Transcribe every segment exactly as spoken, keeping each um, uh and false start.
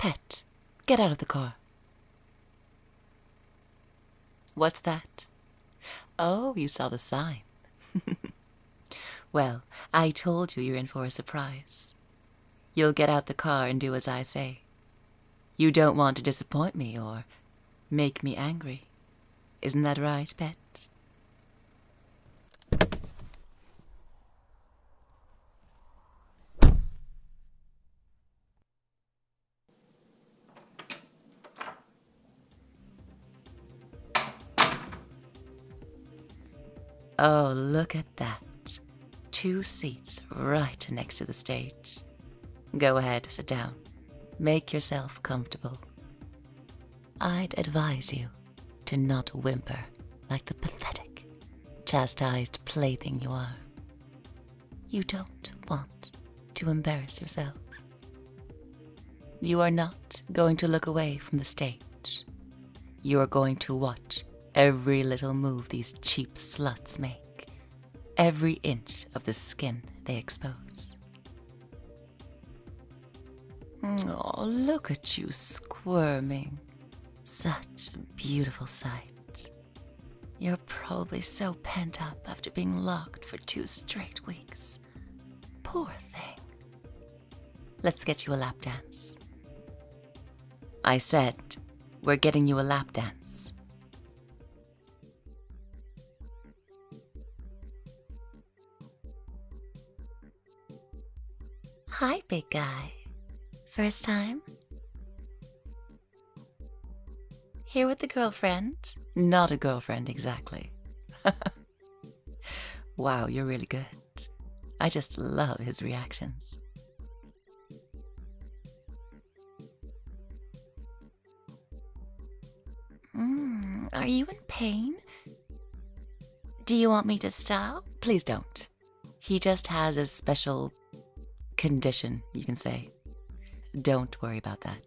Pet, get out of the car. What's that? Oh, you saw the sign. Well, I told you you're in for a surprise. You'll get out the car and do as I say. You don't want to disappoint me or make me angry. Isn't that right, Pet? Oh, look at that. Two seats right next to the stage. Go ahead, sit down. Make yourself comfortable. I'd advise you to not whimper like the pathetic, chastised plaything you are. You don't want to embarrass yourself. You are not going to look away from the stage. You are going to watch every little move these cheap sluts make, every inch of the skin they expose. Oh, look at you squirming. Such a beautiful sight. You're probably so pent up after being locked for two straight weeks. Poor thing. Let's get you a lap dance. I said, we're getting you a lap dance. Hi, big guy. First time? Here with the girlfriend? Not a girlfriend, exactly. Wow, you're really good. I just love his reactions. Mm, are you in pain? Do you want me to stop? Please don't. He just has a special condition, you can say. Don't worry about that.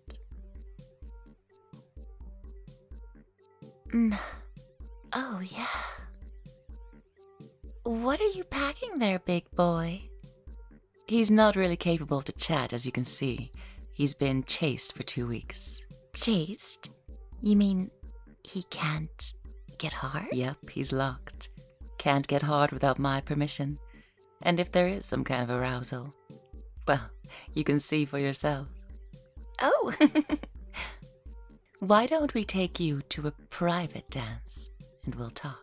Mm. Oh, yeah. What are you packing there, big boy? He's not really capable to chat, as you can see. He's been chased for two weeks. Chased? You mean he can't get hard? Yep, he's locked. Can't get hard without my permission. And if there is some kind of arousal, well, you can see for yourself. Oh! Why don't we take you to a private dance and we'll talk?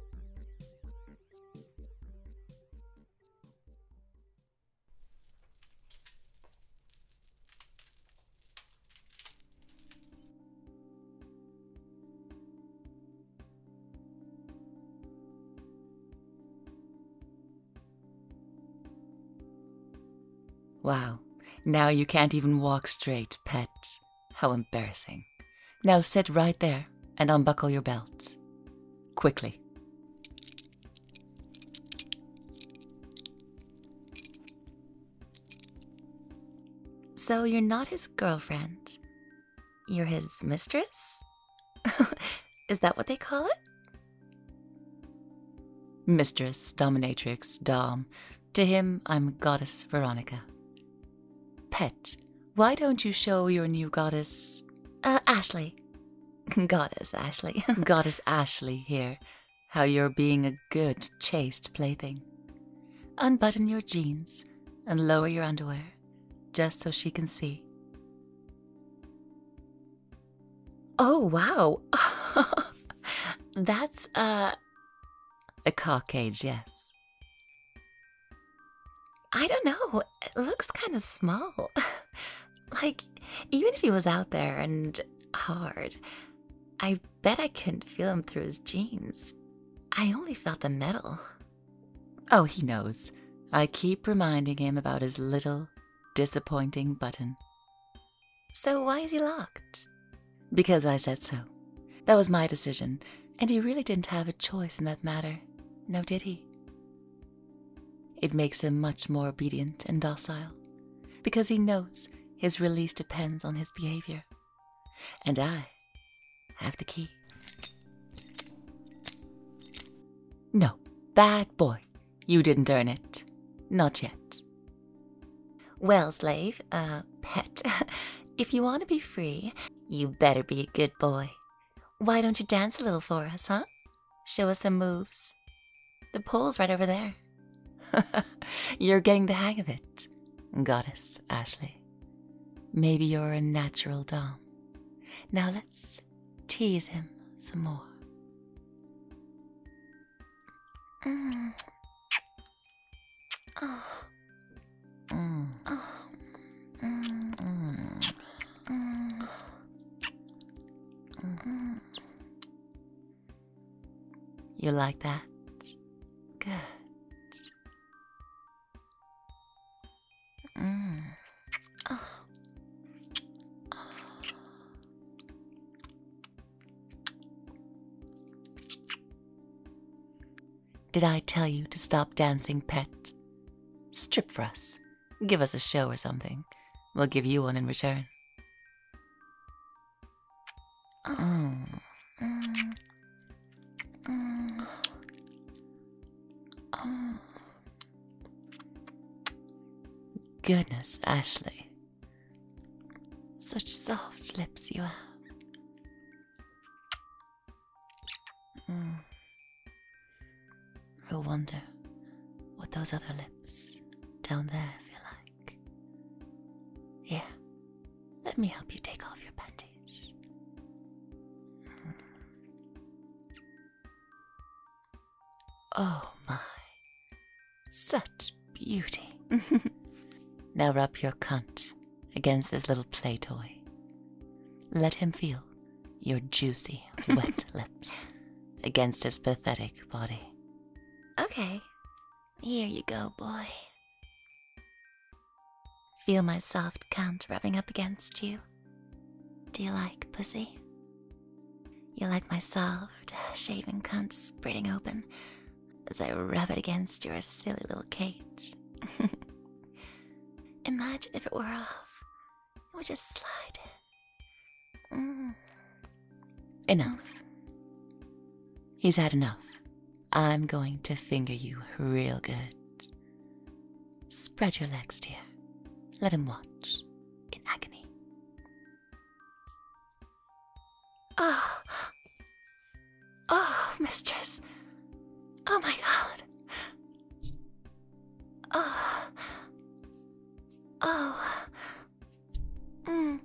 Wow, now you can't even walk straight, Pet. How embarrassing. Now sit right there and unbuckle your belts. Quickly. So you're not his girlfriend. You're his mistress? Is that what they call it? Mistress, dominatrix, dom. To him, I'm Goddess Veronica. Pet, why don't you show your new goddess... Uh, Ashley. Goddess Ashley. Goddess Ashley here, how you're being a good, chaste plaything. Unbutton your jeans and lower your underwear, just so she can see. Oh, wow. That's, uh... a cock cage, yes. I don't know, it looks kind of small. Like, even if he was out there and hard, I bet I couldn't feel him through his jeans. I only felt the metal. Oh, he knows. I keep reminding him about his little, disappointing button. So why is he locked? Because I said so. That was my decision, and he really didn't have a choice in that matter. No, did he? It makes him much more obedient and docile, because he knows his release depends on his behavior. And I have the key. No, bad boy, you didn't earn it. Not yet. Well, slave, uh, pet, if you want to be free, you better be a good boy. Why don't you dance a little for us, huh? Show us some moves. The pole's right over there. You're getting the hang of it, Goddess Ashley. Maybe you're a natural dom. Now let's tease him some more. Mm. Oh. Mm. Oh. Mm. Mm. Mm. Mm. You like that? Good. Mm. Oh. Did I tell you to stop dancing, pet? Strip for us. Give us a show or something. We'll give you one in return. Mm. Mm. Mm. Oh. Goodness, Ashley. Such soft lips you have. Mm. I wonder what those other lips down there feel like. Yeah, let me help you take off your panties. Mm. Oh my, such beauty. Now rub your cunt against this little play toy. Let him feel your juicy, wet lips against his pathetic body. Okay, here you go, boy. Feel my soft cunt rubbing up against you. Do you like pussy? You like my soft, shaven cunt spreading open as I rub it against your silly little cage? Imagine if it were off. It would just slide in. Mm. Enough. He's had enough. I'm going to finger you real good. Spread your legs, dear. Let him watch in agony. Oh. Oh, mistress. Oh my God. Oh. Oh. Mm.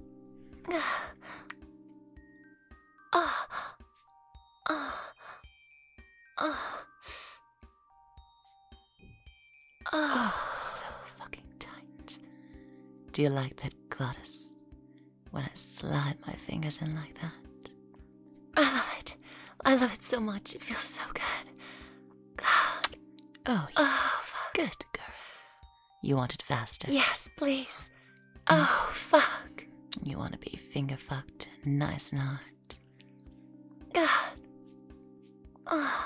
Oh. Oh. Oh. Oh, so fucking tight. Do you like that, goddess? When I slide my fingers in like that? I love it. I love it so much. It feels so good. God. Oh, yes. Oh, good girl. You want it faster? Yes, please. Mm. Oh, fuck. You want to be finger fucked nice and hard. God. Oh.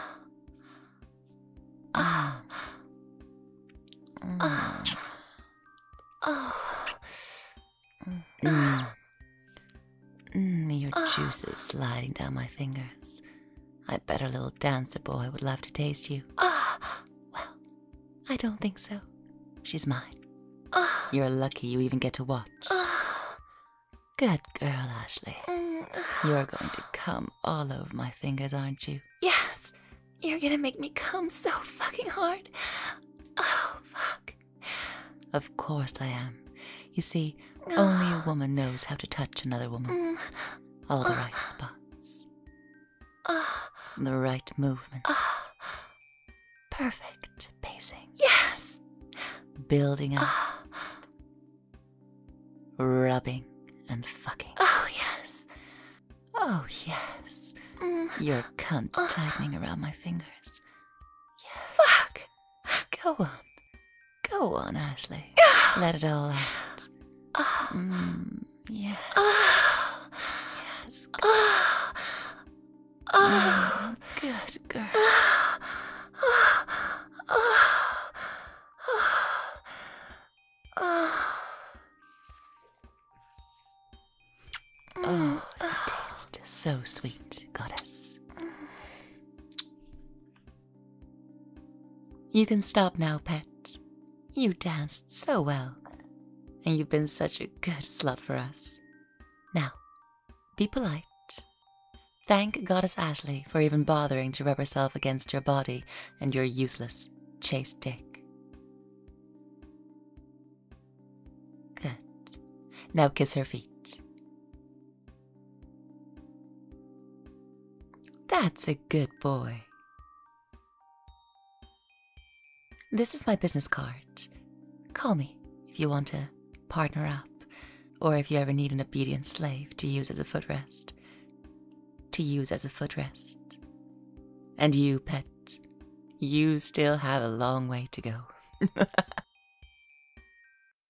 Oh. Mm. Oh. Oh. Mm. Mm, your oh. Juices sliding down my fingers. I bet our little dancer boy would love to taste you. Oh. Well, I don't think so. She's mine. Oh. You're lucky you even get to watch. Oh. Good girl, Ashley. Mm. You're going to come all over my fingers, aren't you? Yes. You're gonna make me come so fucking hard. Oh, fuck. Of course I am. You see, oh. only a woman knows how to touch another woman. Mm. All the oh. right spots. Oh. The right movements. Oh. Perfect pacing. Yes. Building up. Oh. Rubbing and fucking. Oh, yes. Oh, yes. Mm. Your cunt oh. tightening around my fingers. Yes. Fuck. Go on. Go on, Ashley. Let it all out. Oh. Mm, yes. Oh. Yes. Good. Oh. Oh. Mm, good girl. Oh. Oh. Oh. Oh. Oh, you taste so sweet, goddess. You can stop now, pet. You danced so well. and you've been such a good slut for us. Now, be polite. Thank Goddess Ashley for even bothering to rub herself against your body and your useless, chaste dick. Good. Now kiss her feet. That's a good boy. This is my business card. Call me if you want to partner up, or if you ever need an obedient slave to use as a footrest. To use as a footrest. And you, pet, you still have a long way to go.